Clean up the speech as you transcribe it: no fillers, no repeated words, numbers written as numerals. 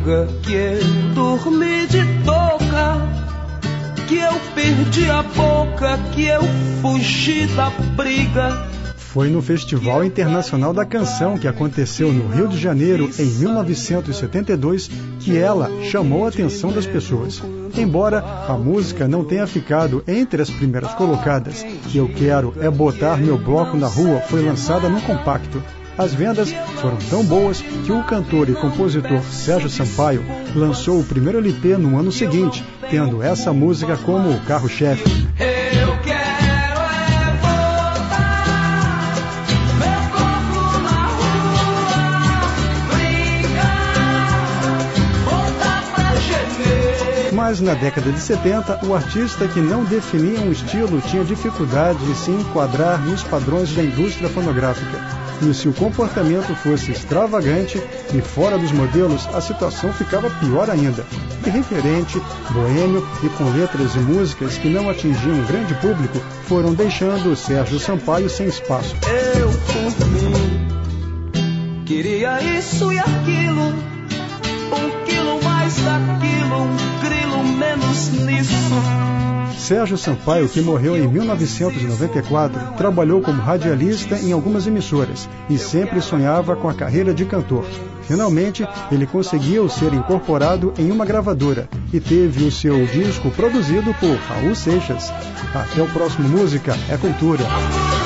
amiga, que eu dormi de touca, que eu perdi a boca, que eu fugi da briga. Foi no Festival Internacional da Canção, que aconteceu no Rio de Janeiro em 1972, que ela chamou a atenção das pessoas. Embora a música não tenha ficado entre as primeiras colocadas, Eu Quero É Botar Meu Bloco na Rua foi lançada num compacto. As vendas foram tão boas que o cantor e compositor Sérgio Sampaio lançou o primeiro LP no ano seguinte, tendo essa música como o carro-chefe. Mas na década de 70, o artista que não definia um estilo tinha dificuldade de se enquadrar nos padrões da indústria fonográfica. E se o comportamento fosse extravagante e fora dos modelos, a situação ficava pior ainda. Irreverente, boêmio e com letras e músicas que não atingiam um grande público, foram deixando Sérgio Sampaio sem espaço. Eu, por mim, queria isso e aquilo, 1 quilo mais daquilo, 1 grilo menos nisso. Sérgio Sampaio, que morreu em 1994, trabalhou como radialista em algumas emissoras e sempre sonhava com a carreira de cantor. Finalmente, ele conseguiu ser incorporado em uma gravadora e teve o seu disco produzido por Raul Seixas. Até o próximo Música é Cultura.